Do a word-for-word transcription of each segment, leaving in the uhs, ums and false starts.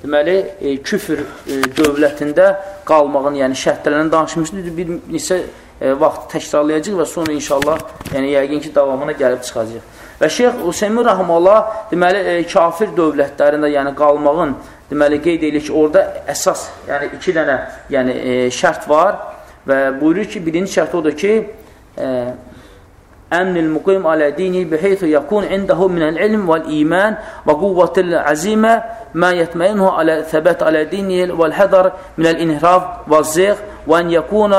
deməli, e, küfür e, dövlətində qalmağın, yəni şərtlərini danışmışdır. Bir neçə e, vaxt təkrarlayacaq və sonra inşallah, yəni yəqin ki, davamına gəlib çıxacaq. Və Şeyx Hüseymin Rahimullah, deməli, e, kafir dövlətlərində, yəni qalmağın, deməli, qeyd edir ki, orada əsas, yəni iki dənə yəni, e, şərt var və buyurur ki, birinci şərt odur ki, əmnil muqim alə dini biheythu yakun indahu minəl ilm vəl iman və quvvətil əzimə mə yətməyinhu alə thəbət alə dini vəl hədar minəl inhiraf və zəq və ən yakuna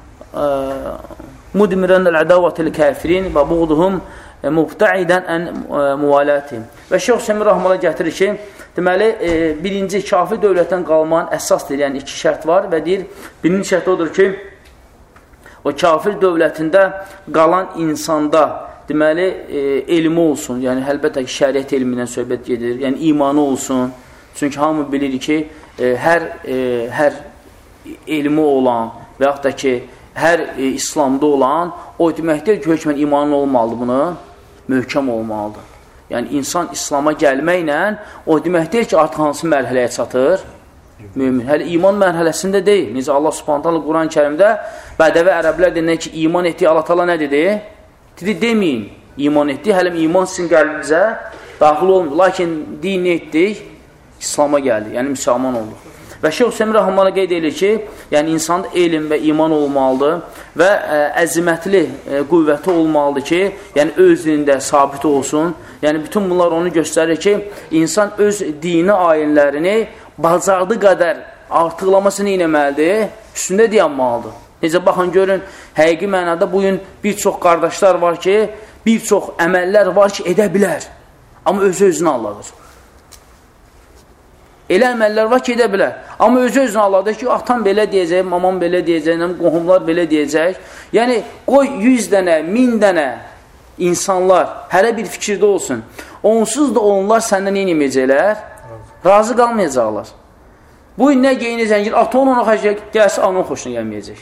mudmirən əl-ədavətil kəfirin və buğduhum mubtəidən ən müvalətihim. Və Şeyx Hüseymin Rahimullah gətirir ki, deməli, e, birinci kafir dövlətdən qalmanın əsasdır, yəni iki şərt var və deyir, birinci şərt odur ki, o kafir dövlətində qalan insanda, deməli, e, elmi olsun, yəni əlbəttə ki, şəriət elmindən söhbət gedir, yəni imanı olsun. Çünki hamı bilir ki, e, hər, e, hər elmi olan və yaxud da ki, hər e, İslamda olan, o deməkdir ki, hökmən imanı olmalıdır bunu, möhkəm olmalıdır. Yəni, insan İslama gəlməklə, o deməkdir ki, artıq hansı mərhələyə çatır? Mümin. Hələ iman mərhələsində deyil. Necə Allah Subhanahu taala Quran-ı Kərimdə bədəvi ərəblər deyir ki, iman etdi, Allah Taala nə dedi? Dedi, deməyin, iman etdi, hələ iman sizin qəlbinizə daxil olmur. Lakin din etdik, İslama gəldi, yəni müsəlman olduq. Və Şeyx Hüseymin Rahimullah qeyd edir ki, yəni insanda elm və iman olmalıdır və ə, əzimətli ə, qüvvəti olmalıdır ki, yəni özlüyündə sabit olsun. Yəni bütün bunlar onu göstərir ki, insan öz dini ayinlərini bacardığı qədər artıqlamasını inəməlidir, üstündə dayanmalıdır. Necə, baxın, görün, həqiqi mənada bugün bir çox qardaşlar var ki, bir çox əməllər var ki, edə bilər. Amma özü-özünü Allah'dır. Elə əməllər var ki, edə bilər. Amma özü-özünü Allah'dır ki, atam belə deyəcək, mamam belə deyəcək, qohumlar belə deyəcək. Yəni, qoy yüz dənə, min dənə insanlar hərə bir fikirdə olsun. Onsuz da onlar səndən inməyəcəklər. Razı qalmayacaqlar. Bu gün nə geyinəcək, ata onun xoşuna gəlsə, anın xoşuna gəlməyəcək.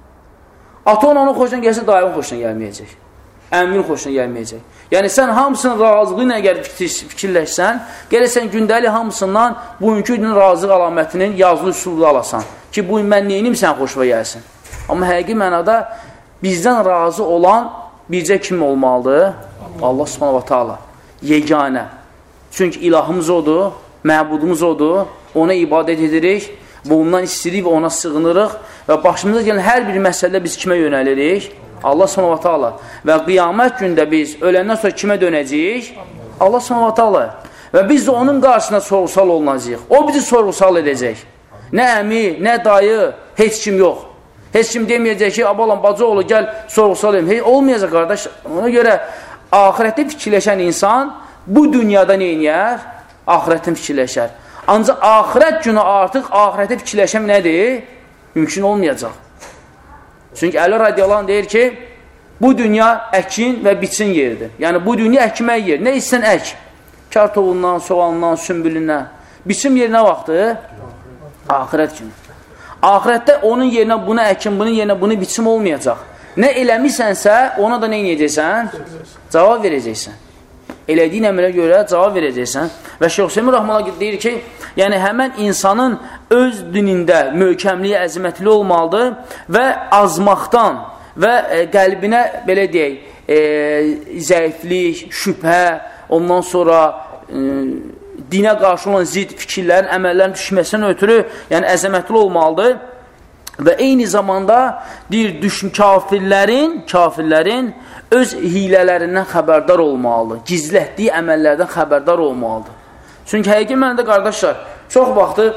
Ata onun xoşuna gəlsə, dayının xoşuna gəlməyəcək. Əmrin xoşuna gəlməyəcək. Yəni, sən hamısının razılığı ilə əgər fikirləşsən, gələsən gündəlik hamısından bugünkü günün razılıq əlamətinin yazılı üsulda alasan. Ki, bu gün mən neyinim sən xoşuna gəlsin. Amma həqiqi mənada bizdən razı olan bircə kim olmalıdır? Allah Subhanahu wa ta'ala. Yeganə. Çünki ilahımız odur. Məbudumuz odur, ona ibadət edirik və ondan istəyirik və ona sığınırıq və başımıza gələn hər bir məsələdə biz kimə yönəlirik? Allah subhanahu wa ta'ala. Və qiyamət gündə biz öləndən sonra kimə dönəcəyik? Allah subhanahu wa ta'ala. Və biz də onun qarşısına sorğusal olunacaq. O bizi sorğusal edəcək. Nə əmi, nə dayı, heç kim yox. Heç kim deməyəcək ki, abalan, bacı oğlu, gəl sorğusal edin. Hey, olmayacaq, qardaş. Ona görə ahirətdə fikirləşən insan bu dünyada neyniyər? Ahirətin fikirləşər. Ancaq ahirət günü artıq ahirətə fikirləşəm nədir? Mümkün olmayacaq. Çünki Əli radiyallahu anh deyir ki, bu dünya əkin və biçin yeridir. Yəni, bu dünya əkmək yeri. Nə istsən ək? Kartovundan, soğandan, sümbülündən. Biçim yeri nə vaxtı? Ahirət günü. Ahirətdə onun yerinə bunu əkin, bunun yerinə bunu biçim olmayacaq. Nə eləmisənsə, ona da nə edəcəksən? Cavab verəcəksən. Elədiyin əmələ görə cavab verəcəksən. Və Şeyx Hüseymin Rahimullah deyir ki, yəni həmən insanın öz dinində möhkəmliyi, əzimətli olmalıdır və azmaqdan və e, qəlbinə, belə deyək, e, zəiflik, şübhə, ondan sonra e, dinə qarşı olan zid fikirlərin, əməllərin düşməsindən ötürü, yəni əzəmətli olmalıdır. Və eyni zamanda deyir, düşün, kafirlərin, kafirlərin öz hilələrindən xəbərdar olmalıdır. Gizlətdiyi əməllərdən xəbərdar olmalıdır. Çünki həqiqi mənədə, qardaşlar, çox vaxtı,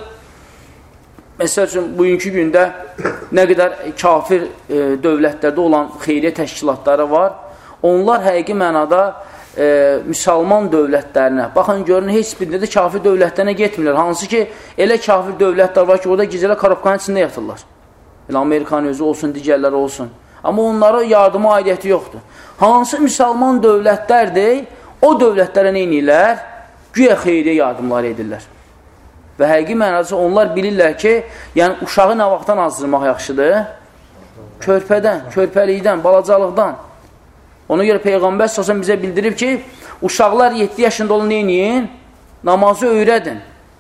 məsəl üçün, bugünkü gündə nə qədər kafir e, dövlətlərdə olan xeyriyyə təşkilatları var, onlar həqiqi mənada e, müsəlman dövlətlərinə, baxın, görün, heç birində də kafir dövlətlərinə getmirlər. Hansı ki, elə kafir dövlətlər var ki, orada gecələ korobkanın içində yatırlar. Elə Amerikan özü olsun, digərləri olsun. Amma onlara yardıma aidiyyəti yoxdur. Hansı müsəlman dövlətlərdir, o dövlətlərə nə edirlər? Güya xeyriyyə yardımları edirlər. Və həqiqi mənası onlar bilirlər ki, yəni uşağı nə vaxtdan azdırmaq yaxşıdır? Körpədən, körpəlikdən, balacalıqdan. Ona görə Peyğəmbər səsən bizə bildirib ki, uşaqlar yeddi yaşında olun, nə edin? Namazı öyrədin.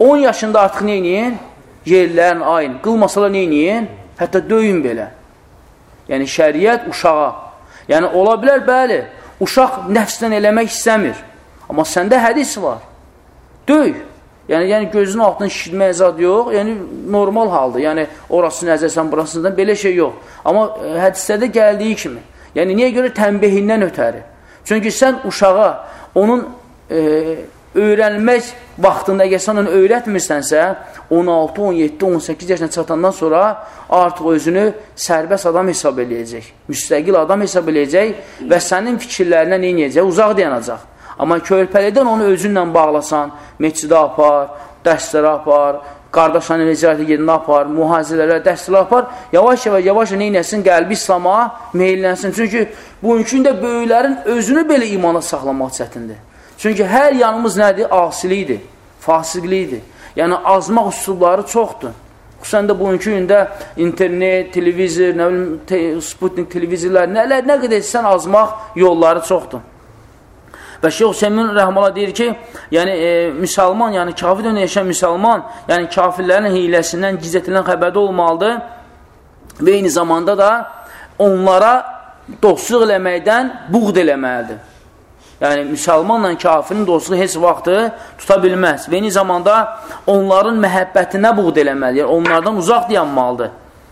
on yaşında artıq neyinin? Yerlərin, ayın. Qılmasalar neyinin? Hətta döyün belə. Yəni, şəriət uşağa. Yəni, ola bilər, bəli, uşaq nəfsdən eləmək istəmir. Amma səndə hədis var. Döy. Yəni, yəni gözünün altından şişirməyə zad yox. Yəni, normal haldır. Yəni, orası nəzərsən, burasından belə şey yox. Amma e, hədislərdə gəldiyi kimi. Yəni, niyə görə tənbehindən ötəri? Çünki sən uşağa onun e, öyrənmək vaxtında, əgər sən onu öyrətmirsənsə, on altı, on yeddi, on səkkiz yaşına çatandan sonra artıq özünü sərbəst adam hesab eləyəcək, müstəqil adam hesab eləyəcək və sənin fikirlərinə neynəyəcək? Uzaq dayanacaq. Amma körpəlidən onu özünlə bağlasan, meçidə apar, dərslərə apar, qardaşlarına necərətə gedində apar, mühazirələrə, dərslərə apar, yavaş-yavaş, yavaş neynəsin, qəlbi İslama meyillənsin. Çünki bugünkü də böyüklərin özünü belə imana saxlamaq çətindir. Çünki hər yanımız nədir? Asilikdir, fasiqlikdir. Yəni, azmaq üsulları çoxdur. Xüsusən də bugünkü gündə internet, televizor, nə bilim, te, Sputnik televizorlar, nələr, nə qədər sən azmaq yolları çoxdur. Və Şeyx Hüseymin rəhməllah deyir ki, yəni e, müsəlman, yəni kafir dövründə yaşayan müsəlman, yəni kafirlərin hiləsindən, gizlətilən xəbərdə olmalıdır və eyni zamanda da onlara dostluq eləməkdən buğd eləməlidir. Yəni, müsəlmanla kafirin dostluğu heç vaxtı tuta bilməz və eyni zamanda onların məhəbbətinə buğd eləməlidir, onlardan uzaq dayanmalıdır.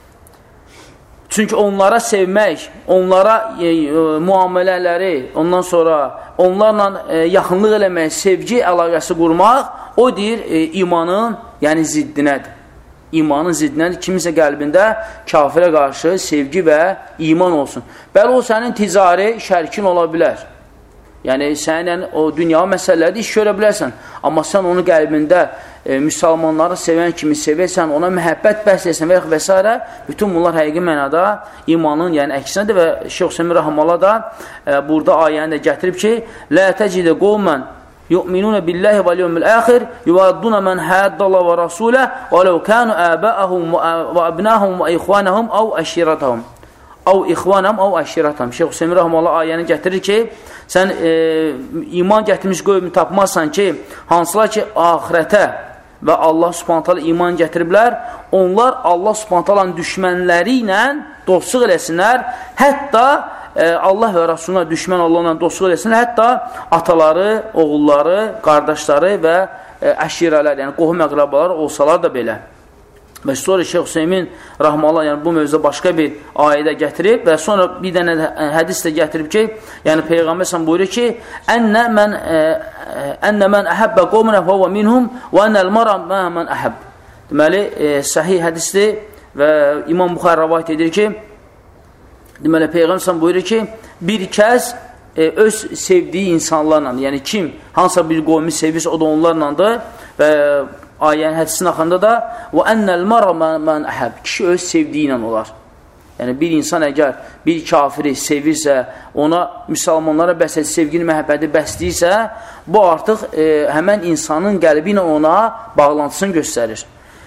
Çünki onlara sevmək, onlara e, e, müamilələri, ondan sonra onlarla e, yaxınlıq eləmək, sevgi əlaqəsi qurmaq, o deyir, e, imanın, yəni ziddinədir. İmanın ziddinədir. Kimisə qəlbində kafirə qarşı sevgi və iman olsun. Bəli, o sənin ticari şərkin ola bilər. Yəni, sənin o dünya məsələləri iş görə bilərsən. Amma sən onu qəlbində e, müsəlmanları sevən kimi sevirsən, ona məhəbbət bəsləyəsən və və s. Bütün bunlar həqiqi mənada imanın, yəni əksinədir və Şeyx Hüseymin rəhməllah da e, burada ayəni də gətirib ki, Lə təcide qovmən yu'minunə billahi və liyumil əxir yuvadduna mən həddallah və rasulə və ləv kənu əbəəhum və əbnəhum və ixvanəhum əv əşiratəhum əv ixvanəhum əv əşiratəhum. Şeyx Hüseymin rəhməllah ayəni gətirir ki, sən e, iman gətirmiş qövmü tapmazsan ki, hansılar ki, ahirətə və Allah subhanət hala iman gətiriblər, onlar Allah subhanət halanın düşmənləri ilə dostluq eləsinlər, hətta e, Allah və Rasuluna düşmən Allahla dostluq eləsinlər, hətta ataları, oğulları, qardaşları və e, əşirələr, yəni qohum əqrabalar olsalar da belə. Və sonra Şeyx Hüseymin rəhməllah, yəni bu mövzuda başqa bir ayədə gətirib və sonra bir dənə hədis də gətirib ki, yəni Peyğəmbər sən buyurur ki, Ənə mən ənə mən əhəbbə qovmunə fəvə minhum və ənəl mara mən əhəbb. Deməli, e, səhih hədisdir və İmam Buxar rəvayət edir ki, deməli, Peyğəmbər sən buyurur ki, bir kəs e, öz sevdiyi insanlarla, yəni kim, hansısa bir qovmi sevirsə, o da onlarladır və ayənin hədisinin axında da və ennəl mara mən əhəb, kişi öz sevdiyi ilə olar. Yəni bir insan əgər bir kafiri sevirsə, ona müsəlmanlara bəsəl sevgini, məhəbbəti bəsləyirsə, bu artıq e, həmən insanın qəlbi ilə ona bağlantısını göstərir.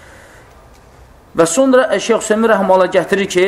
Və sonra Şeyx Hüseymin rəhməllah gətirir ki,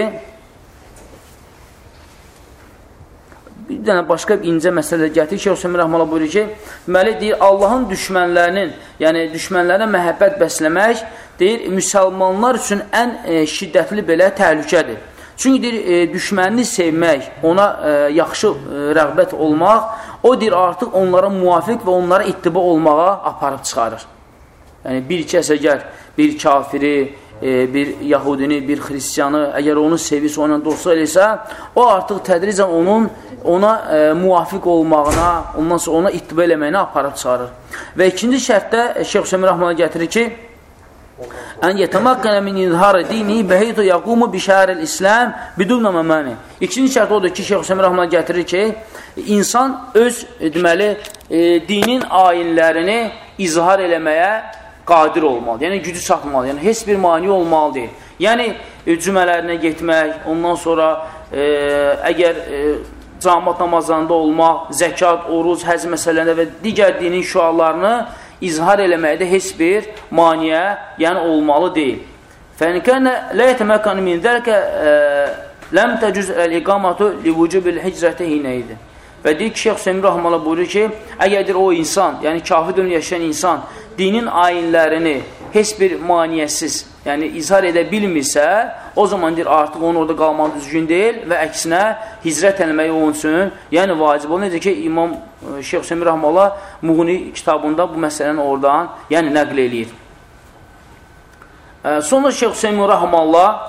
bir dənə başqa bir incə məsələ gətirir. Şeyx Hüseymin rəhməllah buyurur ki, deməli, deyir, Allahın düşmənlərinin, yəni düşmənlərə məhəbbət bəsləmək, deyir, müsəlmanlar üçün ən e, şiddətli belə təhlükədir. Çünki, deyir, e, düşmənini sevmək, ona e, yaxşı e, rəğbət olmaq, o, deyir, artıq onlara muvafiq və onlara ittiba olmağa aparıb çıxarır. Yəni, bir kəs əgər bir kafiri, e, bir Yahudini, bir Xristiyanı, əgər onu sevirsə, onunla dostluq eləyirsə, o artıq tədricən onun ona e, muvafiq olmağına, ondan sonra ona ittiba eləməyinə aparıb çıxarır. Və ikinci şərtdə Şeyx Hüseymin rəhməllah gətirir ki, ən yetəməkkənə min izhar dini bəheytu yaqumu bişərəl İslam bidunna məməni. İkinci şərt odur ki, Şeyx Hüseymin rəhməllah gətirir ki, insan öz, e, deməli, e, dinin ayinlərini izhar eləməyə qadir olmalı, yəni gücü çatmalı, yəni heç bir mani olmalı deyil. Yəni, e, cümələrinə getmək, ondan sonra e, əgər e, cəmaat namazlarında olmaq, zəkat, oruz, həz məsələlərində və digər dinin şüarlarını izhar eləməkdə heç bir maniyə, yəni olmalı deyil. Fənikənə lə yətəməkkən min dərkə ləm təcüz əl-iqamatu li-vücubil hicrəti hinəydi. Və deyir ki, Şeyx Hüseymin rəhməllah buyurur ki, əgərdir o insan, yəni kafir dönü yaşayan insan dinin ayinlərini heç bir maniyəsiz, yəni izhar edə bilmirsə, o zaman deyir, artıq onun orada qalmaq düzgün deyil və əksinə hicrət eləmək onun üçün, yəni vacib olur. Necə ki, İmam Şeyx Hüseyin Rəhməllah Muğni kitabında bu məsələni oradan yəni nəql eləyir. Sonra Şeyx Hüseyin Rəhməllah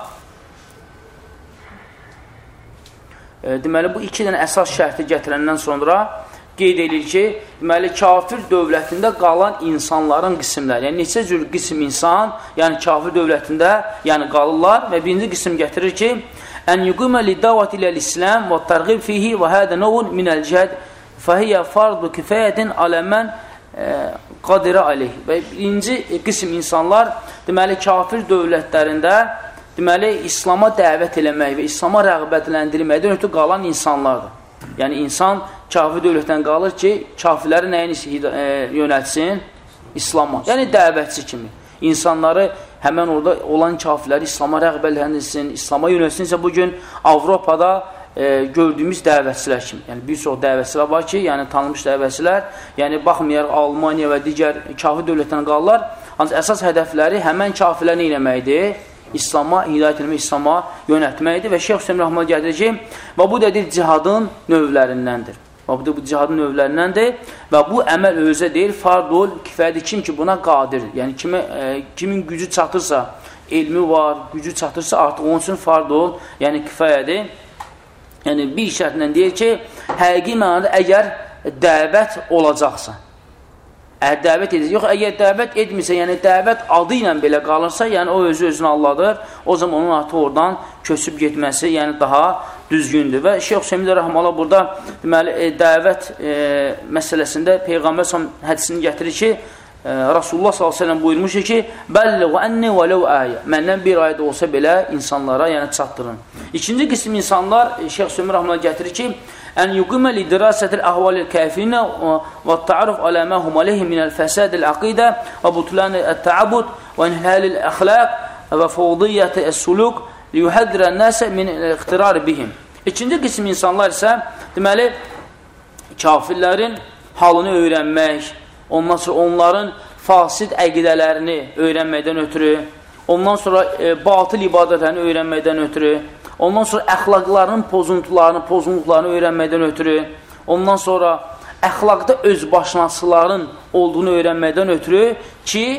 deməli, bu iki dənə əsas şərti gətirəndən sonra qeyd edir ki, deməli, kafir dövlətində qalan insanların qismləri, yəni neçə cür qism insan, yəni kafir dövlətində yəni qalırlar və birinci qism gətirir ki, ən yuqimə li-davət ilə-l-İslam və tərğib fihi və hədə nəvun minəl-cəhd fəhiyyə fardu kifayətin aləmən qadirə aleyh. Və birinci qism insanlar, deməli, kafir dövlətlərində deməli, İslama dəvət eləmək və İslama rəğbətləndirməkdən ötürü qalan insanlardır. Yəni, insan kafir dövlətdən qalır ki, kafirləri nəyin e, yönəltsin? İslama. Yəni, dəvətçi kimi. İnsanları həmən orada olan kafirləri İslama rəğbətləndirsin, İslama yönəltsinsə bugün Avropada e, gördüyümüz dəvətçilər kimi. Yəni, bir çox dəvətçilər var ki, yəni tanınmış dəvətçilər, yəni baxmayaraq Almaniya və digər kafir dövlətdən qalırlar. Ancaq əsas hədəfləri həmən kafirləri neynəməkdir? İslama, hidayət eləmək, İslama yönətməkdir və Şeyx Hüseyin Rəhməllah gətirir ki, və bu dedir cihadın növlərindəndir. Və bu da bu cihadın növlərindəndir və bu əməl özə deyil, fardul kifayədir. Kim ki buna qadir, yəni kimi, e, kimin gücü çatırsa, elmi var, gücü çatırsa artıq onun üçün fardul, yəni kifayədir. Yəni bir şərtlə deyir ki, həqiqi mənada əgər dəvət olacaqsa, əgər dəvət edəcək, yox, əgər dəvət etmirsə, yəni dəvət adı ilə belə qalırsa, yəni o özü özünü Allahdır, o zaman onun artıq oradan köçüb getməsi, yəni daha düzgündür. Və Şeyx Hüseyin Rəhməllah burada deməli, e, dəvət e, məsələsində Peyğəmbər sallallahu hədisini gətirir ki, e, Rasulullah sallallahu əleyhi və səlləm buyurmuşdur ki, "Bəlliğ anni vələv ayə." Məndən bir ayda olsa belə insanlara, yəni çatdırın. İkinci qism insanlar Şeyx Hüseyin Rəhməllah gətirir ki, ən yuqimə li-dirasətil əhvalil kəfirinə və ta'aruf alə mə hum aleyhi minəl fəsadil əqidə və butlanil-təabud və inhəlil əxlaq və fəvdiyyəti-əs-suluk liyuhədirən nəsə min ixtirari bihim. İkinci qism insanlar isə deməli, kafirlərin halını öyrənmək, ondan sonra onların fasid əqidələrini öyrənməkdən ötürü, ondan sonra e, batıl ibadətlərini öyrənməkdən ötürü, ondan sonra əxlaqlarının pozuntularını, pozunluqlarını öyrənməkdən ötürü, ondan sonra əxlaqda özbaşınasıların olduğunu öyrənməkdən ötürü ki,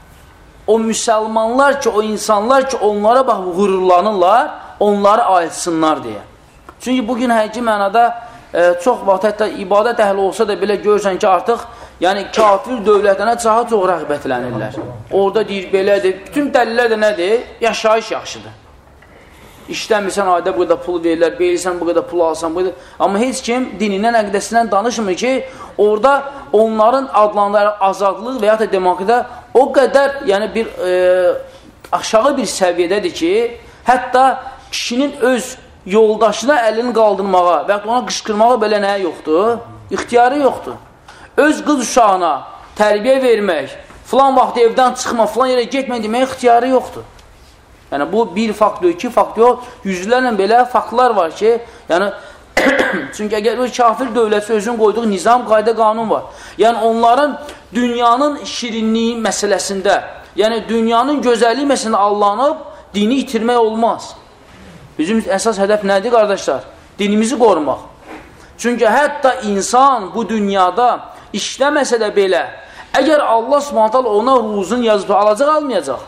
o müsəlmanlar ki, o insanlar ki, onlara bax, qürurlanırlar, onları ayıtsınlar deyə. Çünki bugün həqiqi mənada e, çox vaxt, hətta ibadət əhli olsa da belə görürsən ki, artıq yəni kafir dövlətlərinə daha çox rəğbətlənirlər. Orada deyir, belədir. Bütün dəlillər də nədir? Yaşayış yaxşıdır. İşləmirsən, ayda bu qədər pul verirlər, verirsən, bu qədər pul alsan, bu qədər. Amma heç kim dinindən, əqidəsindən danışmır ki, orada onların adlanları azadlıq və ya da demokratda o qədər yəni bir e, aşağı bir səviyyədədir ki, hətta kişinin öz yoldaşına əlini qaldırmağa və ya ona qışqırmağa belə nəyə yoxdur? İxtiyarı yoxdur. Öz qız uşağına tərbiyə vermək, filan vaxt evdən çıxma, filan yerə getmək demək ixtiyarı yoxdur. Yəni, bu bir faktor, iki faktor, yüzlərlə belə faktlar var ki, yəni, çünki əgər o kafir dövləti özün qoyduğu nizam, qayda, qanun var. Yəni, onların dünyanın şirinliyi məsələsində, yəni, dünyanın gözəlliyi məsələsində allanıb, dini itirmək olmaz. Bizim əsas hədəf nədir, qardaşlar? Dinimizi qorumaq. Çünki hətta insan bu dünyada işləməsə də belə, əgər Allah Subhanahu taala ona ruzun yazıb, alacaq, almayacaq?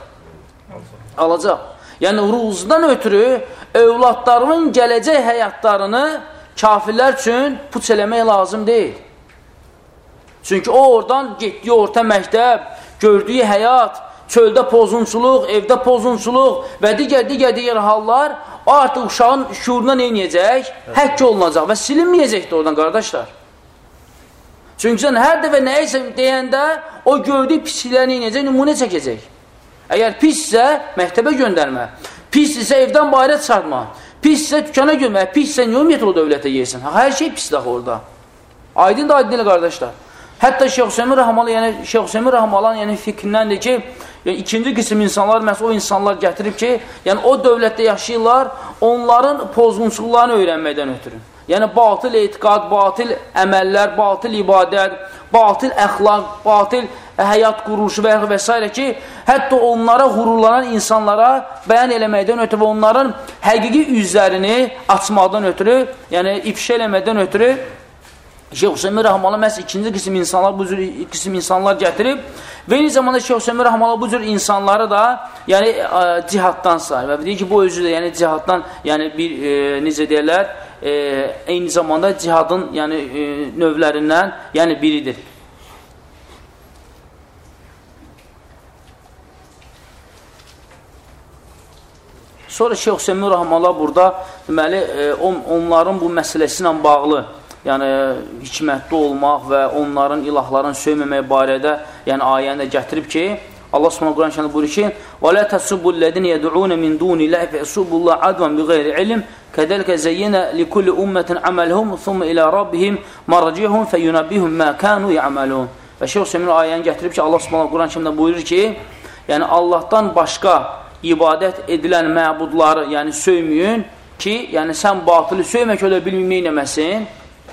Alacaq. Yəni, ruzdan ötürü övladlarının gələcək həyatlarını kafirlər üçün puç eləmək lazım deyil. Çünki o oradan getdiyi orta məktəb, gördüyü həyat, çöldə pozunçuluq, evdə pozunçuluq və digər, digər, digər hallar o artıq uşağın şuuruna neynəyəcək? Həkk olunacaq və silinməyəcəkdir oradan, qardaşlar. Çünki sən hər dəfə nəyisə deyəndə o gördüyü pislikləri neynəyəcək? Nümunə çəkəcək. Əgər pissə, məktəbə göndərmə. Pissə, evdən bayra çıxartma. Pissə, dükana gömə. Pissə, niyə ümumiyyətlə o dövlətə yeyirsən? Hər şey pisdir orada. Aydın da aydın deyil, qardaşlar. Hətta Şeyx Hüseyin Rəhməllah, yəni Şeyx Hüseyin Rəhməllah, yəni fikrindəndir ki, yəni, ikinci qism insanlar, məhz o insanlar gətirib ki, yəni o dövlətdə yaşayırlar, onların pozğunçuluqlarını öyrənməkdən ötürü. Yəni, batıl etiqad, batıl əməllər, batıl ibadət, batıl əxlaq, batıl həyat quruluşu və, və s. ki, hətta onlara hururlanan insanlara bəyan eləməkdən ötürü və onların həqiqi üzlərini açmaqdan ötürü, yəni ifşa eləməkdən ötürü Şeyx Hüseymin Rəhməli məhz ikinci qism insanlar, bu cür qism insanlar gətirib və eyni zamanda Şeyx Hüseymin Rəhməli bu cür insanları da yəni cihaddan sayır və deyir ki, bu özü də yəni cihaddan yəni bir e, necə deyirlər, e, eyni zamanda cihadın yəni e, növlərindən yəni biridir. Sonra Şeyx Hüseymin Rəhməli burada deməli e, on, onların bu məsələsi ilə bağlı yəni hikmətli olmaq və onların ilahların söyməmək barədə yəni ayəni də gətirib ki, Allah Subhanahu Quran şərində buyurur ki: "Və la tasubbullezine yed'un min dunillahi fesubullah advan bighayri ilm, kedalika zayyana likulli ummetin amaluhum, thumma ila rabbihim marji'uhum feyunabbihum ma kanu ya'malun." Və Şeyx Hüseymin ayəni gətirib ki, Allah Subhanahu Quran şərində buyurur ki, yəni Allahdan başqa ibadət edilən məbudları yəni söyməyin ki, yəni sən batılı söymək ölə bilməyim eləməsin,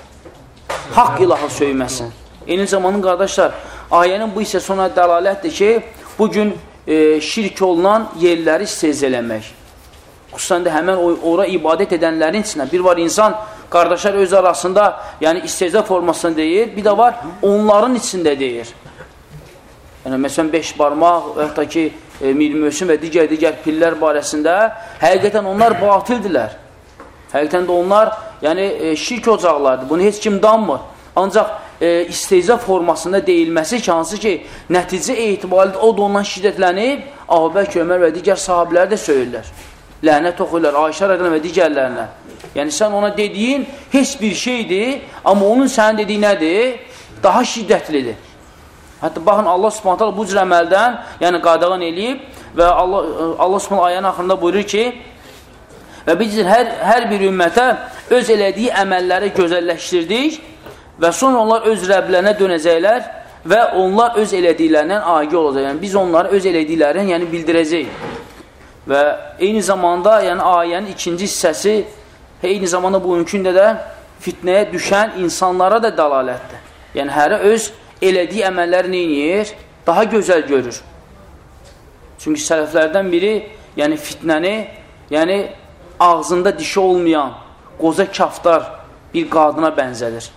haqq ilahı söyməsin. Eyni zamanın qardaşlar, ayənin bu isə sona dəlalətdir ki, bugün e, şirk olunan yerləri istehza eləmək. Xüsusən də həmən ora ibadət edənlərin içində bir var insan, qardaşlar öz arasında yəni istehza formasını deyir, bir də var onların içində deyir. Yəni, məsələn, beş barmaq, hətta ki, e, Mirmösün və digər-digər pillər barəsində həqiqətən onlar batildirlər. Həqiqətən də onlar yəni e, şirk ocaqlardır. Bunu heç kim danmır. Ancaq e, istehza formasında deyilməsi ki, hansı ki, nəticə etibarilə o da ondan şiddətlənib, Əbu Bəkr, Ömər və digər sahabələr də söyürlər. Lənət oxuyurlar, Ayşə rəqəm və digərlərinə. Yəni, sən ona dediyin heç bir şeydir, amma onun sənin dediyi nədir? Daha şiddətlidir. Hətta baxın, Allah Subhanahu taala bu cür əməldən yəni qadağan eləyib və Allah, Allah Subhanahu ayənin axırında buyurur ki, və biz hər, hər bir ümmətə öz elədiyi əməlləri gözəlləşdirdik və sonra onlar öz Rəblərinə dönəcəklər və onlar öz elədiklərindən agi olacaq. Yəni, biz onları öz elədiklərini yəni, bildirəcəyik. Və eyni zamanda yəni, ayənin ikinci hissəsi eyni zamanda bu mümkündə də fitnəyə düşən insanlara da dəlalətdir. Yəni, hərə öz elədiyi əməlləri neyinir? Daha gözəl görür. Çünki sələflərdən biri yəni, fitnəni yəni, ağzında dişi olmayan qoza kaftar bir qadına bənzədir.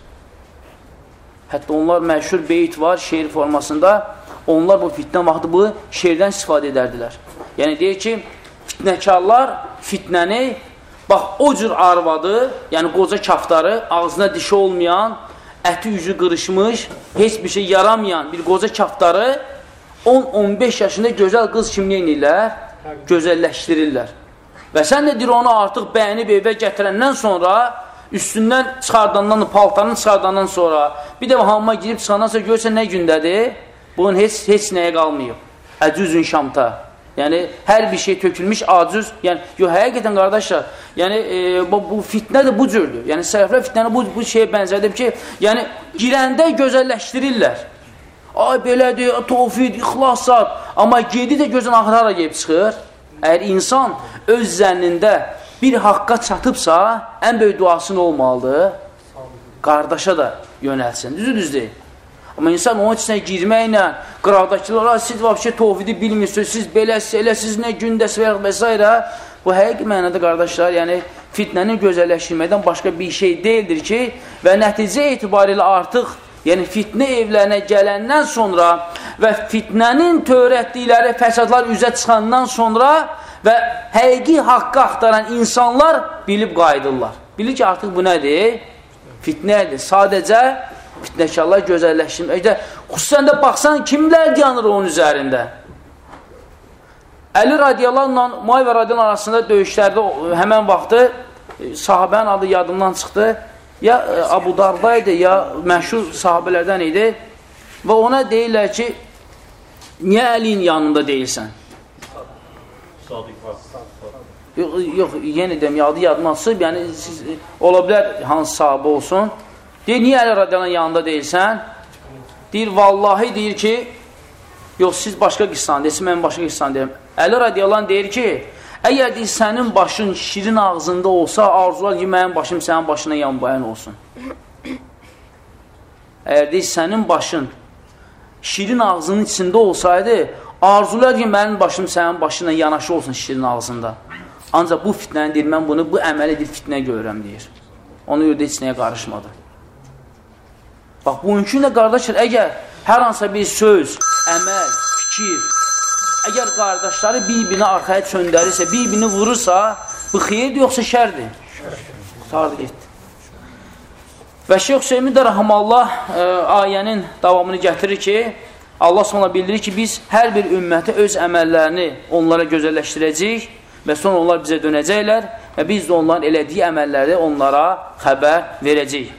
Hətta onlar məşhur beyt var şeir formasında. Onlar bu fitnə vaxtı bu şeirdən istifadə edərdilər. Yəni deyir ki, fitnəkarlar fitnəni bax o cür arvadı, yəni qoca kaftarı, ağzına dişi olmayan, əti yüzü qırışmış, heç bir şey yaramayan bir qoca kaftarı on on beş yaşında gözəl qız kimi eynirlər, gözəlləşdirirlər. Və sən də deyir, onu artıq bəyənib evə gətirəndən sonra, üstündən çıxardandan, paltarını çıxardandan sonra, bir də hamama girib çıxandan sonra görsən nə gündədir? Bunun heç, heç nəyə qalmayıb. Əcüzün şamta. Yəni, hər bir şey tökülmüş, acüz. Yəni, yox, həqiqətən qardaşlar, yəni, e, bu, bu fitnə də bu cürdür. Yəni, sələflər fitnəni bu, bu şeyə bənzədib ki, yəni, girəndə gözəlləşdirirlər. Ay, belədir, tovfid, ixlasat. Amma gedi də gözün axırara gelib çıxır. Əgər insan öz zənnində bir haqqa çatıbsa, ən böyük duası nə olmalıdır? Qardaşa da yönəlsin. Düzü düz deyil. Amma insan onun içinə girməklə, qıraqdakılara, siz vəbşə tovfidi bilmirsiniz, siz beləsiz, eləsiz, nə gündəsi və s. Bu, həqiqi mənada qardaşlar, yəni fitnənin gözəlləşdirməkdən başqa bir şey deyildir ki, və nəticə etibarilə artıq, yəni fitnə evlərinə gələndən sonra və fitnənin törətdikləri fəsadlar üzə çıxandan sonra və həqiqi haqqı axtaran insanlar bilib qayıdırlar. Bilir ki, artıq bu nədir? Fitnədir. Sadəcə fitnəkarlar gözəlləşdirmək. Xüsusən də baxsan, kimlər yanır onun üzərində? Əli radiyallahu ilə Muaviyə radiyallahu arasında döyüşlərdə həmən vaxtı sahabənin adı yadımdan çıxdı. Ya Abu Darda idi, ya məşhur sahabələrdən idi. Və ona deyirlər ki, niyə Əliyin yanında deyilsən? Yox, yox yenə deyəm, adı yadımdan çıxıb, yəni siz, ola bilər hansı sahabə olsun. Deyir, niyə Əli radiyallahu yanında deyilsən? Deyir, vallahi deyir ki, yox, siz başqa qissan deyirsin, mən başqa qissan deyirəm. Əli radiyallahu deyir ki, əgər deyir, sənin başın şirin ağzında olsa, arzular ki, mənim başım sənin başına yan bayan olsun. Əgər deyir, sənin başın şirin ağzının içində olsaydı, arzular ki, mənim başım sənin başına yanaşı olsun şirin ağzında. Ancaq bu fitnəni deyir, mən bunu, bu əməli deyir, fitnə görürəm, deyir. Ona görə də heç nəyə qarışmadı. Bax, bu mümkün də qardaşlar, əgər hər hansısa bir söz, əməl, fikir, əgər qardaşları bir-birini arxaya çöndərirsə, bir-birini vurursa, bu xeyirdir, yoxsa şərdir? Qutardı, getdi. Və Şeyx Hüseymin də rəhməllah ə, ayənin davamını gətirir ki, Allah sonra bildirir ki, biz hər bir ümməti öz əməllərini onlara gözəlləşdirəcəyik və sonra onlar bizə dönəcəklər və biz də onların elədiyi əməlləri onlara xəbər verəcəyik.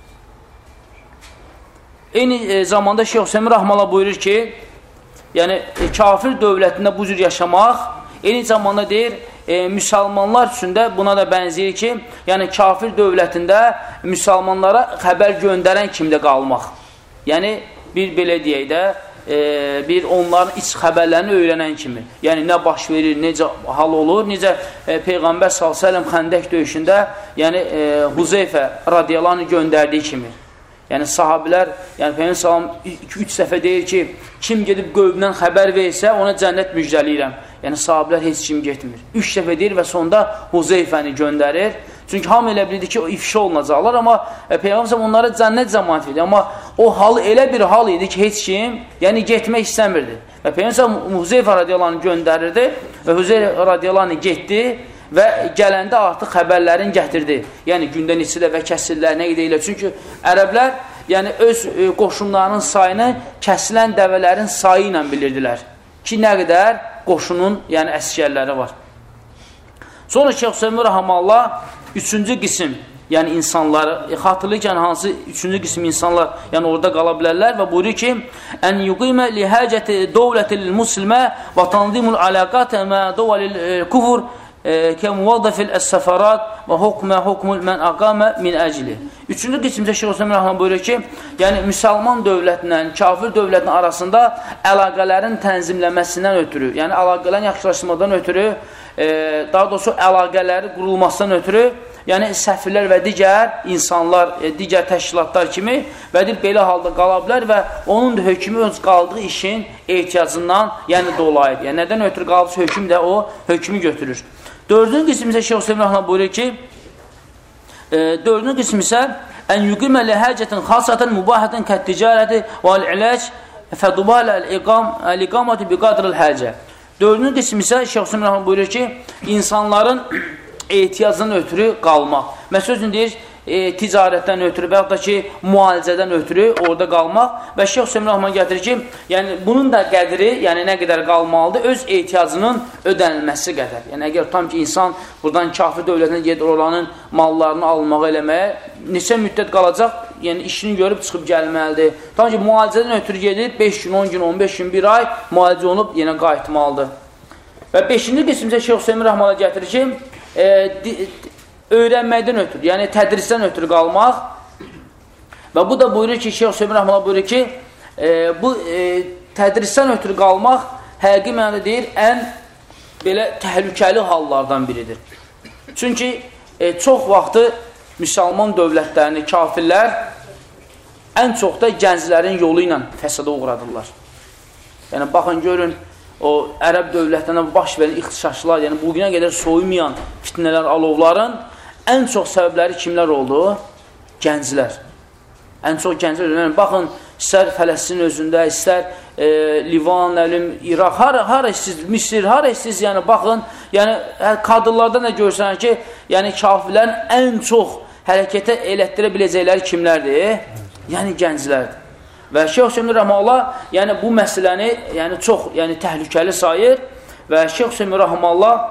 Eyni zamanda Şeyx Hüseymin rəhməllah buyurur ki, yəni kafir dövlətində bu cür yaşamaq, eyni zamanda deyir, E, müsəlmanlar üçün də buna da bənzəyir ki, yəni kafir dövlətində müsəlmanlara xəbər göndərən kimdə qalmaq. Yəni, bir belə deyək də, e, bir onların iç xəbərlərini öyrənən kimi. Yəni, nə baş verir, necə hal olur, necə e, Peyğəmbər sallallahu əleyhi və səlləm Xəndək döyüşündə, yəni e, Huzeyfə radiyallahu göndərdiyi kimi. Yəni, sahabilər, yəni Peyğəmbər sallallahu əleyhi və səlləm iki üç dəfə deyir ki, kim gedib qövmdən xəbər versə, ona cənnət müjdəliyirəm. Yəni, sahabilər heç kim getmir. Üç dəfə deyir və sonda Huzeyfəni göndərir. Çünki hamı elə bildi ki, o ifşa olunacaqlar, amma e, Peyğəmbər onlara cənnət zəmanət verir. Amma o hal elə bir hal idi ki, heç kim yəni, getmək istəmirdi. Və Peyğəmbər Huzeyfə radiyallahu göndərirdi və Huzeyfə radiyallahu getdi və gələndə artıq xəbərlərini gətirdi. Yəni, gündə neçə dəfə kəsirlər, nə edəklər. Çünki ərəblər yəni, öz e, qoşunlarının sayını kəsilən dəvələrin sayı ilə bilirdilər. Ki, nə qədər qoşunun, yəni əskərləri var. Sonra Şeyx Hüseymin rəhməllah üçüncü qism, yəni insanları e, xatırlayırkən hansı üçüncü qism insanlar yəni orada qala bilərlər və buyurur ki, ən yuqimə lihəcəti dövlətil muslimə və tanzimul əlaqətə mə dövəlil küfur kəmuvadafil əs-səfərat və hukmə hukmul mən əqamə min əcli. Üçüncü qismdə Şeyx Hüseymin rəhməllah buyurur ki, yəni müsəlman dövlətinlə, kafir dövlətin arasında əlaqələrin tənzimləməsindən ötürü, yəni əlaqələrin yaxşılaşdırmadan ötürü, e, daha doğrusu əlaqələri qurulmasından ötürü, yəni səfirlər və digər insanlar, e, digər təşkilatlar kimi və deyil, belə halda qala bilər və onun da hökmü öz qaldığı işin ehtiyacından yəni dolayıdır. Yəni nədən ötürü qaldığı hökm də o hökmü götürür. Dördüncü qism isə Şeyx Hüseymin rəhməllah buyurur ki, e, dördüncü qism isə ən yuqimə ləhəcətin xasətən mübahətən kətticarəti və əl-ilac fədubalə əl-iqaməti biqadril həcə. Dördüncü qism isə Şeyx Hüseymin rəhməllah buyurur ki, insanların ehtiyacından ötürü qalmaq. Məsəl üçün deyir, e, ticarətdən ötürü və yaxud da ki, müalicədən ötürü orada qalmaq və Şeyx Hüseymin rəhməllah gətirir ki, yəni bunun da qədri, yəni nə qədər qalmalıdır, öz ehtiyacının ödənilməsi qədər. Yəni əgər tam ki, insan buradan kafir dövlətinə gedir, oranın mallarını almağa eləməyə, neçə müddət qalacaq, yəni işini görüb çıxıb gəlməlidir. Tam ki, müalicədən ötürü gedir, beş gün, on gün, on beş gün, bir ay müalicə olub yenə qayıtmalıdır. Və beşinci qismdə Şeyx Hüseymin rəhməllah gətirir ki, e, öyrənməkdən ötürü, yəni tədrisdən ötürü qalmaq və bu da buyurur ki, Şeyx Hüseymin rəhməllah buyurur ki, e, bu e, tədrisdən ötürü qalmaq həqiqi mənada deyir, ən belə təhlükəli hallardan biridir. Çünki e, çox vaxtı müsəlman dövlətlərini, kafirlər ən çox da gənclərin yolu ilə fəsada uğradırlar. Yəni, baxın, görün, o ərəb dövlətlərindən baş verən ixtişaşlar, yəni bugünə qədər soyumayan fitnələr, alovların ən çox səbəbləri kimlər oldu? Gənclər. Ən çox gənclər. Yəni, baxın, istər Fələstin özündə, istər e, Livan, əlim, İraq, hara, hara istəyiz, Misir, hara istəyiz, yəni baxın, yəni qadınlardan da görsən ki, yəni kafirlərin ən çox hərəkətə elətdirə biləcəkləri kimlərdir? Yəni gənclərdir. Və Şeyx Hüseymin rəhməllah yəni bu məsələni yəni çox yəni təhlükəli sayır və Şeyx Hüseymin rəhməllah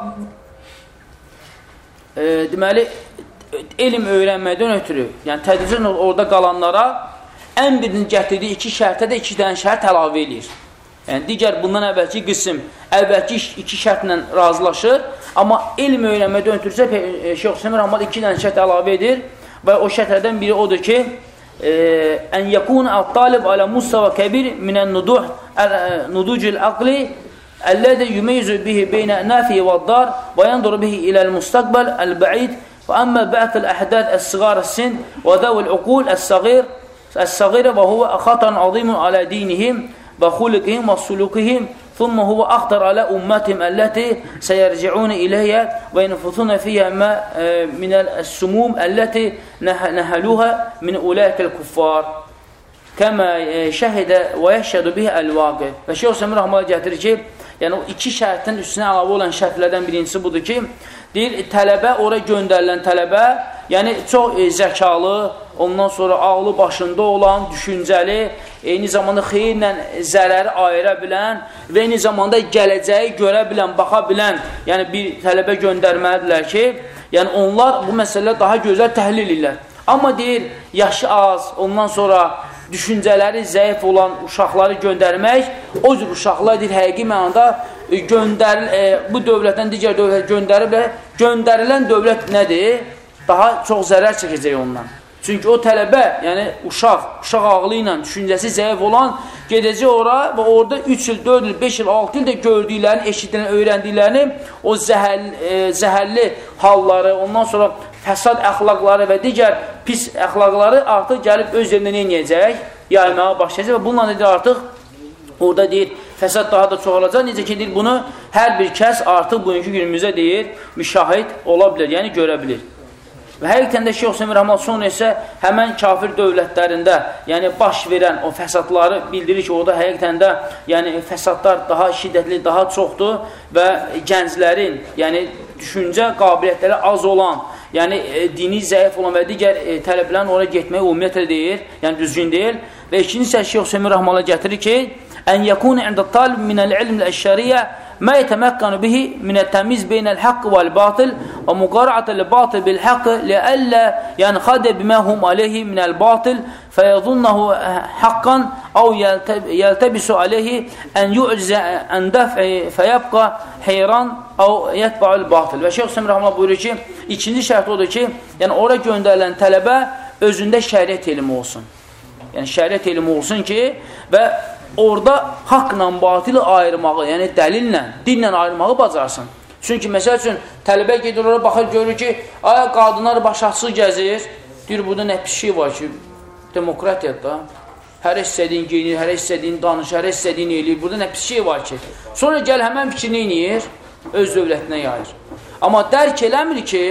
e, deməli elm öyrənməkdən ötürü, yəni tədricən orada qalanlara ən birinin gətirdiyi iki şərtə də iki dənə şərt əlavə edir. Yəni digər bundan əvvəlki qism əvvəlki iki şərtlə razılaşır, amma elm öyrənməkdən ötürü isə Şeyx Hüseymin rəhməllah iki dənə şərt əlavə edir və o şərtlərdən biri odur ki, ən yəkun əl-talib alə mustafa kəbir minən nuduh nuducil aqli əllədə yümeyzü bihi beynə nəfi və dar və yənduru bihi iləl mustaqbəl əl-bəid və əmmə bə'til əhdəd əs-sigar əs-sin və dəvəl uqul əs-sagir əs-sagirə və huvə xatan azimun alə dinihim və xuliqihim və sulukihim ثم هو أخطر على أمتهم التي سيرجعون إليها وينفثون فيها ما من السموم التي نهلوها من أولئك الكفار كما شهد ويشهد بها الواقع. Və Şeyh Hüseyin Rəhməllah gətirir ki, yəni o iki şərtdən üstünə əlavə olan şərtlərdən birincisi budur ki, deyir, tələbə, ora göndərilən tələbə, yəni çox e, zəkalı, ondan sonra ağlı başında olan, düşüncəli, eyni zamanda xeyirlə zərəri ayıra bilən və eyni zamanda gələcəyi görə bilən, baxa bilən, yəni bir tələbə göndərməlidirlər ki, yəni onlar bu məsələlər daha gözəl təhlil edirlər. Amma deyir, yaşı az, ondan sonra düşüncələri zəif olan uşaqları göndərmək, o cür uşaqlar deyir, həqiqi mənada göndəril, e, bu dövlətdən digər dövlət göndəriblər, göndərilən dövlət nədir? Daha çox zərər çəkəcək ondan. Çünki o tələbə, yəni uşaq, uşaq ağlı ilə düşüncəsi zəif olan gedəcək ora və orada üç il, dörd il, beş il, altı il də gördüklərini, eşitdiklərini, öyrəndiklərini, o zəhər, e, zəhərli halları, ondan sonra fəsad əxlaqları və digər pis əxlaqları artıq gəlib öz yerində neyəcək? Yaymağa başlayacaq və bununla deyir artıq orada deyir, fəsad daha da çoxalacaq. Necə ki, deyir, bunu hər bir kəs artıq bugünkü günümüzdə deyir, müşahid ola bilir, yəni görə bilir. Və həqiqətən də Şeyh Hüseyin Rəhməllah sonra isə həmən kafir dövlətlərində, yəni baş verən o fəsadları bildirir ki, orada həqiqətən də yəni fəsadlar daha şiddətli, daha çoxdur və gənclərin, yəni düşüncə qabiliyyətləri az olan, yəni e, dini zəif olan və digər e, tələblərin oraya getməyi ümumiyyətlə deyir, yəni düzgün deyil. Və ikinci isə Şeyh Hüseyin Rəhməllah gətirir ki, ən yəkunu ində talib minəl ilm əşşəriyyə ما يتمكن به من التمييز بين الحق والباطل ومقارعة الباطل بالحق لئلا ينخدع بما هم عليه من الباطل فيظنه حقا أو يلتبس عليه أن يعجز عن دفع فيبقى حيران أو يتبع الباطل. Və Şeyh Hüseyin Rəhməllah buyurur ki, ikinci şərt odur ki, yəni ora göndərilən tələbə özündə şəriət elmi olsun. Yəni şəriət elmi olsun ki, və orada haqla batili ayırmağı, yəni dəlillə, dinlə ayırmağı bacarsın. Çünki məsəl üçün tələbə gedir oraya baxır, görür ki, ay qadınlar baş açıq gəzir, deyir, burada nə pis şey var ki, demokratiyada, hər istədiyin geyinir, hər istədiyin danışır, hər istədiyin eləyir, burada nə pis şey var ki. Sonra gəl həmən fikrini eləyir, öz dövlətinə yayır. Amma dərk eləmir ki,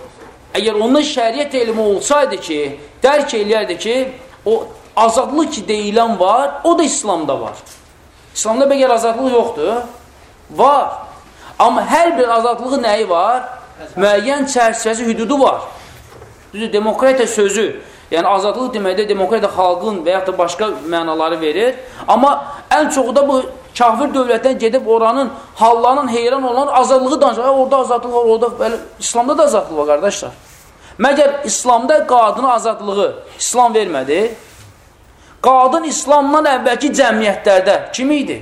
əgər onun şəriət elmi olsaydı ki, dərk eləyərdi ki, o azadlıq ki deyilən var, o da İslamda var. İslamda bəgər azadlıq yoxdur? Var. Amma hər bir azadlığı nəyi var? Müəyyən çərçivəsi, hüdudu var. Düzdür, demokratiya sözü, yəni azadlıq deməkdə demokratiya xalqın və yaxud da başqa mənaları verir. Amma ən çoxu da bu kafir dövlətdən gedib oranın hallarının heyran olan azadlığı danışır. Orada azadlıq var, orada belə, İslamda da azadlıq var, qardaşlar. Məgər İslamda qadına azadlığı İslam vermədi? Qadın İslamdan əvvəlki cəmiyyətlərdə kim idi?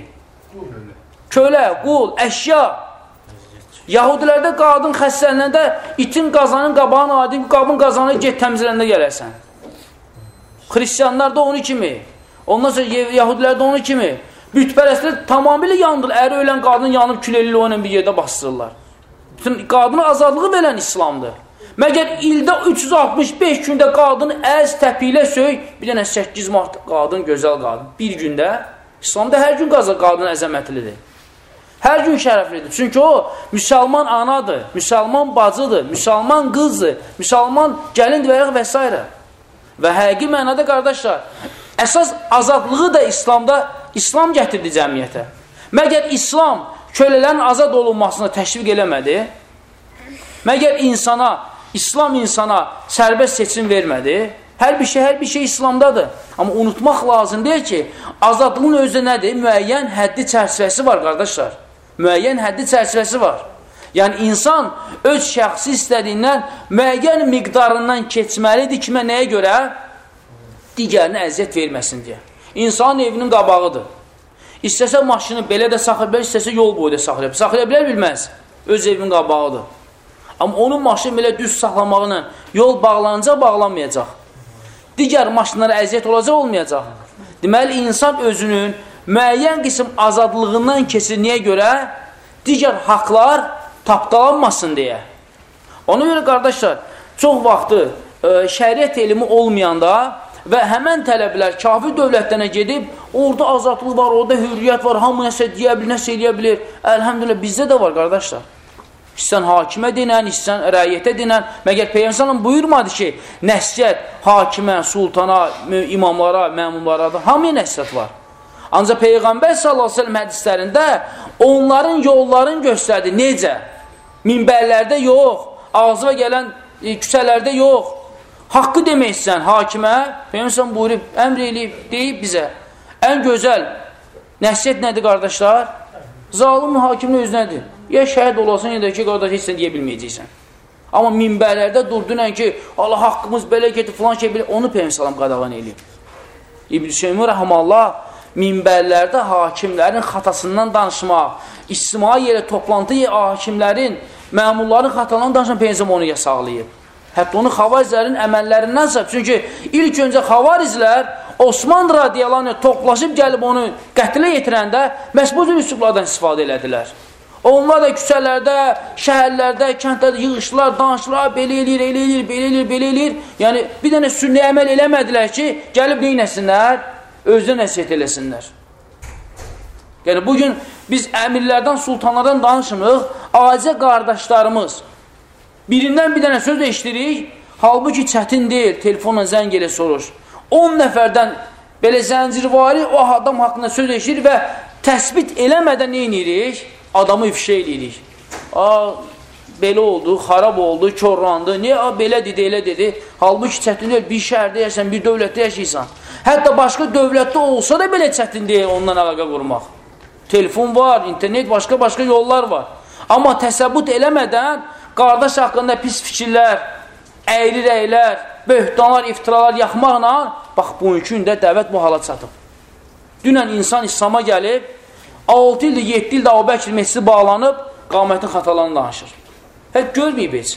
Kölə, qul, əşya. Yahudilərdə qadın xəstələnəndə itin qazanın qabağını aydın, qabın qazanı get təmizləndə gələrsən. Xristiyanlarda onu kimi. Ondan sonra Yahudilərdə onu kimi. Bütpərəstlər tamamilə yandır. Əri ölən qadın yanıb külelilə o ilə bir yerdə bastırırlar. Bütün qadına azadlığı verən İslamdır. Məgər ildə üç yüz altmış beş gündə qadın əz, təpilə söy, bir dənə səkkiz mart qadın, gözəl qadın. Bir gündə, İslamda hər gün qadın əzəmətlidir. Hər gün şərəflidir. Çünki o, müsəlman anadır, müsəlman bacıdır, müsəlman qızdır, müsəlman gəlindir və və s. Və həqiqi mənada, qardaşlar, əsas azadlığı da İslamda, İslam gətirdi cəmiyyətə. Məgər İslam kölələrin azad olunmasına təşviq eləmədi? Məgər insana, İslam insana sərbəst seçim vermədi. Hər bir şey, hər bir şey İslamdadır. Amma unutmaq lazım deyil ki, azadlığın özü nədir? Müəyyən həddi çərçivəsi var, qardaşlar. Müəyyən həddi çərçivəsi var. Yəni, insan öz şəxsi istədiyindən müəyyən miqdarından keçməlidir kimə nəyə görə? Digərinə əziyyət verməsin deyə. İnsanın evinin qabağıdır. İstəsə maşını belə də saxlaya bilər, istəsə yol boyu da saxlaya bilər. Saxlaya bilər, bilməz. Öz evinin qabağıdır. Amma onun maşını belə düz saxlamağına yol bağlanacaq, bağlanmayacaq. Digər maşınlara əziyyət olacaq, olmayacaq. Deməli, insan özünün müəyyən qism azadlığından keçir. Niyə görə? Digər haqlar tapdalanmasın deyə. Ona görə, qardaşlar, çox vaxtı e, şəriət elmi olmayanda və həmən tələblər kafir dövlətlərinə gedib, orada azadlıq var, orada hürriyyət var, hamı nəsə deyə bilir, nəsə eləyə bilir. Əlhəmdülillah, bizdə də var, qardaşlar. İstən hakimə dinən, istən rəiyyətə dinən. Məgər Peyğəmbər buyurmadı ki, nəsihət hakimə, sultana, imamlara, məmumlara da hamıya nəsihət var. Ancaq Peyğəmbər sallallahu əleyhi və səlləm hədislərində onların yollarını göstərdi. Necə? Minbərlərdə yox, ağzına gələn küçələrdə yox. Haqqı deməksən hakimə, Peyğəmbər buyurub, əmr eləyib, deyib bizə. Ən gözəl nəsihət nədir, qardaşlar? Zalım hakimin özünədir. Ya şəhid olasın, ya da ki, qardaş, heç sən deyə bilməyəcəksən. Amma minbərlərdə durdunən ki, Allah haqqımız belə getir, filan şey belə, onu Peyğəmbər qadağan eləyib. İbn-i Şeymi rəhməllah minbərlərdə hakimlərin xatasından danışmaq, ictimai yerə toplantı hakimlərin, məmulların xatalarından danışmaq Peyğəmbər onu yasaqlayıb. Hətta onu xavariclərin əməllərindən səhv. Çünki ilk öncə xavariclər Osman radiyalarını toplaşıb gəlib onu qətilə yetirəndə məhz bu cür üslublardan istifadə elədilər. Onlar da küçələrdə, şəhərlərdə, kəndlərdə yığışdılar, danışdılar, belə eləyir, elə eləyir, belə eləyir, belə eləyir. Yəni, bir dənə sünni əməl eləmədilər ki, gəlib neynəsinlər? Özdə nəsiyyət eləsinlər. Yəni, bugün biz əmirlərdən, sultanlardan danışmırıq, acizə qardaşlarımız. Birindən bir dənə söz eşdirik, halbuki çətin deyil, telefonla zəng elə soruş. on nəfərdən belə zəncirvari o adam haqqında söz eşidir və təsbit eləmədən neynirik? Adamı ifşa edirik. Aa, belə oldu, xarab oldu, körrandı, niyə belə dedi, elə dedi. Halbuki çətin deyil, bir şəhərdə yaşaysan, bir dövlətdə yaşaysan. Hətta başqa dövlətdə olsa da belə çətin deyil ondan əlaqə qurmaq. Telefon var, internet, başqa-başqa yollar var. Amma təsəbbüt eləmədən qardaş haqqında pis fikirlər, əyri rəylər, böhtanlar, iftiralar yaxmaqla, bax, bugünkü gündə dəvət bu hala çatıb. Dünən insan İslam'a gəlib, altı ildə, yeddi ildə Əbu Bəkr məscidi bağlanıb, qamətin xatalarını danışır. Hət görməyib heç.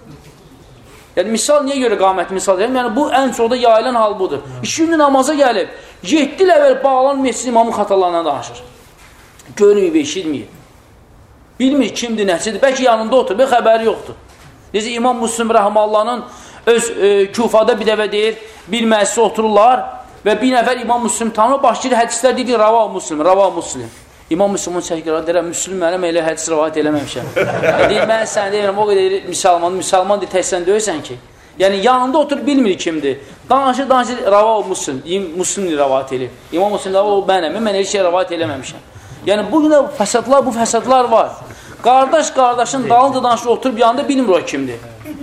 Yəni, misal, niyə görə qamətin misal deyəm? Yəni, bu ən çox da yayılan hal budur. İki gündə namaza gəlib, yeddi il əvvəl bağlanıb məscidi imamın xatalarına danışır. Görməyib, eşitməyib. Bilmir kimdir, nəsidir. Bəlkə yanında otur, bir xəbəri yoxdur. Necə İmam Müslim rəhmallahının öz e, Kufada bir dəvə deyir, bir məclisə otururlar və bir nəfər İmam Müslim tanır, başlayır hədislər deyir, rava Müslim, rava Müslim. İmam Müslim onu çəkir, deyirəm, Müslim mənim elə hədis rivayət eləməmişəm. Deyir, mən sən deyirəm, o qədər müsəlman, müsəlman deyir, tək sən döyürsən ki. Yəni, yanında otur, bilmir kimdir. Danışır, danışır, rava Müslim, Müslim rivayət eləyir. İmam Müslim rava o mənəm, mən elə şey rivayət eləməmişəm. Yəni, bugün də fəsadlar, bu fəsadlar var. Qardaş, qardaşın dalınca danışır, oturub yanında bilmir o kimdir.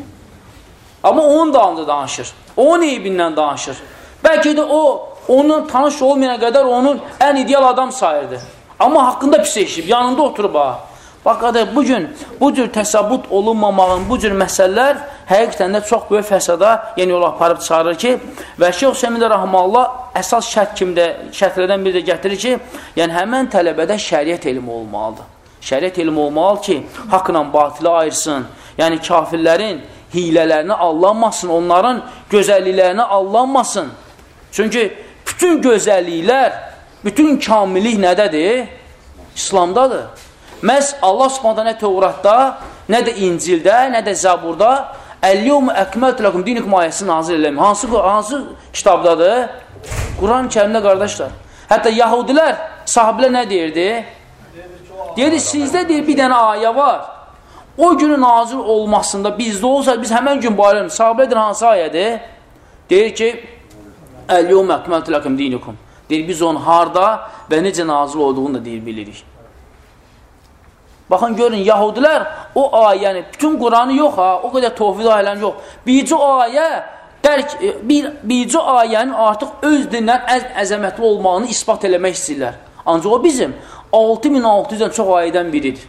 Amma onun dalınca danışır. Onun eybindən danışır. Bəlkə də o, onun tanış olmayana qədər onun ən ideal adam sayırdı. Amma haqqında pis eşib, yanında oturub ha. Bax, qadır, bugün bu cür təsəbbüt olunmamağın, bu cür məsələlər həqiqətən də çox böyük fəsada yeni yol aparıb çıxarır ki, və Şeyx Hüseymin rəhməllah əsas şərt kimdə, şərtlərdən biri də gətirir ki, yəni həmən tələbədə şəriət elmi olmalıdır. Şəriət elmi olmalı ki, haqla batilə ayırsın, yəni kafirlərin hilələrini allanmasın, onların gözəlliklərini allanmasın. Çünki bütün gözəlliklər, bütün kamillik nədədir? İslamdadır. Məhz Allah Subhanahu nə Tevratda, nə də İncildə, nə də Zəburda "Əl-yevmə əkməltu ləkum dinikum" ayəsi nazil eləmir. Hansı hansı kitabdadır? Quran-ı Kərimdə, qardaşlar. Hətta Yahudilər, sahiblər nə deyirdi? Deyirdi, sizdə deyir, bir dənə ayə var. O günün nazil olmasında bizdə olsa, biz həmən gün barəm. Sahabədir hansı ayədir? Deyir ki, "Əl-yevmə əkməltu ləkum dinikum." Deyir, biz onu harda və necə nazil olduğunu da deyir, bilirik. Baxın, görün, Yahudilər o ayəni, bütün Quranı yox ha, o qədər tovhid ayələrini yox. Bircə ayə, dərk, bir, bircə ayənin artıq öz dindən əz əzəmətli olmağını ispat eləmək istəyirlər. Ancaq o bizim altı min altı yüzdən çox ayədən biridir.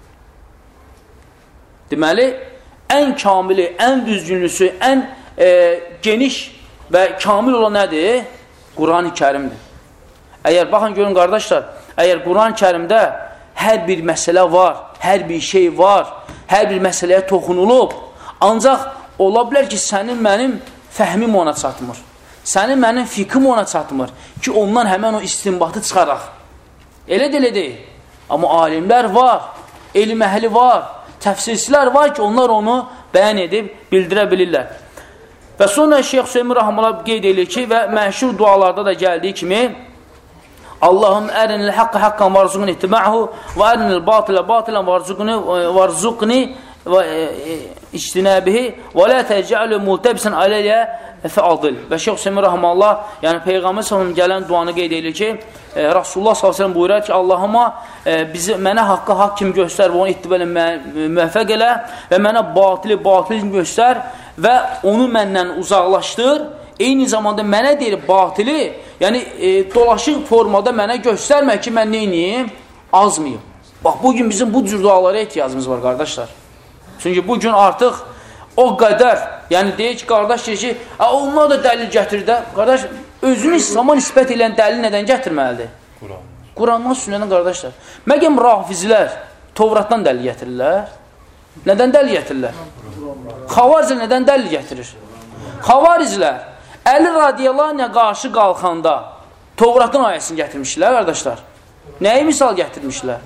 Deməli, ən kamili, ən düzgünlüsü, ən e, geniş və kamil olan nədir? Quran-ı Kərimdir. Əgər, baxın, görün, qardaşlar, əgər Quran-ı Kərimdə hər bir məsələ var, hər bir şey var, hər bir məsələyə toxunulub, ancaq ola bilər ki, sənin mənim fəhmim ona çatmır, sənin mənim fikrim ona çatmır ki, ondan həmən o istinbatı çıxaraq. Elə də elə deyil. Amma alimlər var, elm əhli var, təfsirçilər var ki, onlar onu bəyan edib, bildirə bilirlər. Və sonra Şeyx Hüseymin Rahmanullah qeyd edir ki, və məşhur dualarda da gəldiyi kimi Allahum ərinil haqqı haqqan varzuqni ittiba'hu və ərinil batilə batilən varzuqni varzuqni və ictinabihi və la tec'alu multabisan alayya fa'adil. Və Şeyx Hüseymin Rahmanullah, yəni Peyğəmbər sallallahu əleyhi və səlləm gələn duanı qeyd edir ki, e, Rasulullah sallallahu əleyhi və səlləm buyurur ki, Allahıma e, bizi mənə haqqı haqq kimi göstər və onu ittibələ müvəffəq elə və mənə batili batil kimi göstər və onu məndən uzaqlaşdır. Eyni zamanda mənə deyir batili, yəni e, dolaşıq formada mənə göstərmə ki, mən neyniyim? Azmayım. Bax, bugün bizim bu cür dualara ehtiyacımız var, qardaşlar. Çünki bugün artıq o qədər, yəni deyir ki, qardaş deyir ki, onlar da dəlil gətirir də. Qardaş, özünü İslam'a nisbət edən dəlil nədən gətirməlidir? Quran. Qurandan sünnədən, qardaşlar. Məgəm rafizlər Tovratdan dəlil gətirirlər? Nədən dəlil gətirirlər? Xavariclər nədən dəlil gətirir? Xavariclər Əli radiyallahu anhə qarşı qalxanda Tovratın ayəsini gətirmişlər, qardaşlar. Nəyi misal gətirmişlər?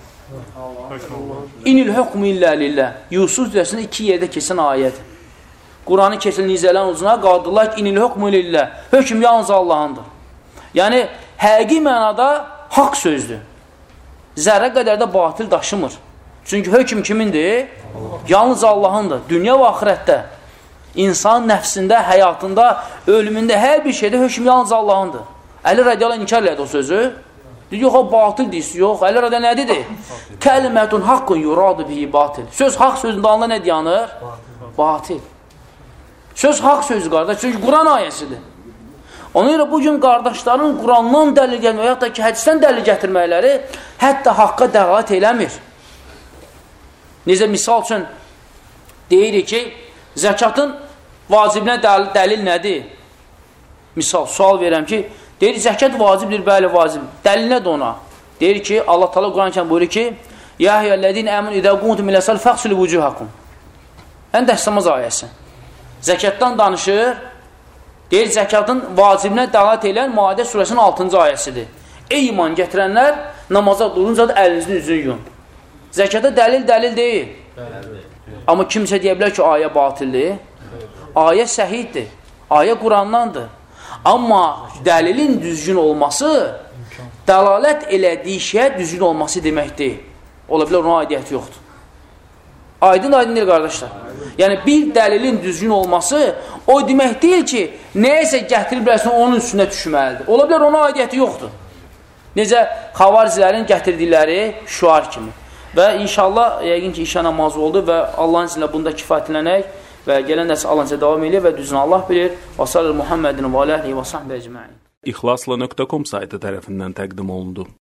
İnil hukmu illə lillah. Yusuf surəsində iki yerdə keçən ayədir. Quranı keçən nizələn uzuna qaldılar ki, inil hukmu lillah. Hökm yalnız Allahındır. Yəni, həqiqi mənada haqq sözdür. Zərrə qədər də batil daşımır. Çünki hökm kimindir? Yalnız Allahındır. Dünya və axirətdə. İnsan nəfsində, həyatında, ölümündə, hər bir şeydə hökm yalnız Allahındır. Əli radiyallahu inkar elədi o sözü. Deyir, yox, o batil deyir, yox. Əli radiyallahu nə dedi? Kəlimətun haqqun yuradu bihi batil. Söz haqq sözündə anla nə deyanır? Batil. Söz haqq sözü, qardaş. Çünki Quran ayəsidir. Ona görə bugün qardaşların Qurandan dəlil gəlmək, yaxud da ki, hədisdən dəlil gətirməkləri hətta haqqa dəqat eləmir. Necə misal üçün deyirik ki, zəkatın vacibinə dəl dəlil nədir? Misal, sual verirəm ki, deyir, zəkat vacibdir, bəli, vacib. Dəlil nədir ona? Deyir ki, Allah Teala Quran-ı buyurur ki, Ya eyyuhellezine amenu iza qumtum ilə salat fəğsilu vucuhakum. Ən dəstəmaz ayəsi. Zəkatdan danışır. Deyir, zəkatın vacibinə dəlat edən Maidə surəsinin altıncı ayəsidir. Ey iman gətirənlər, namaza durunca da əlinizin üzünü yun. Zəkata dəlil dəlil deyil. Amma kimsə deyə bilər ki, ayə batildir. Ayə səhiddir. Ayə Qurandandır. Amma dəlilin düzgün olması, dəlalət elədiyi şeyə düzgün olması demək deyil. Ola bilər, ona aidiyyəti yoxdur. Aydın aydın deyil, qardaşlar. Yəni, bir dəlilin düzgün olması o demək deyil ki, nəyəsə gətirib bilərsən, onun üstünə düşməlidir. Ola bilər, ona aidiyyəti yoxdur. Necə xavaricilərin gətirdikləri şuar kimi. Və inşallah, yəqin ki, işə namazı oldu və Allahın izinlə bunda kifayətlənək və gələn dərs Allahın izinlə davam edir və düzünü Allah bilir. Və sallallahu Muhammedin və aləhi və sahbə ecmain. İxlasla nöqtə com saytı tərəfindən təqdim olundu.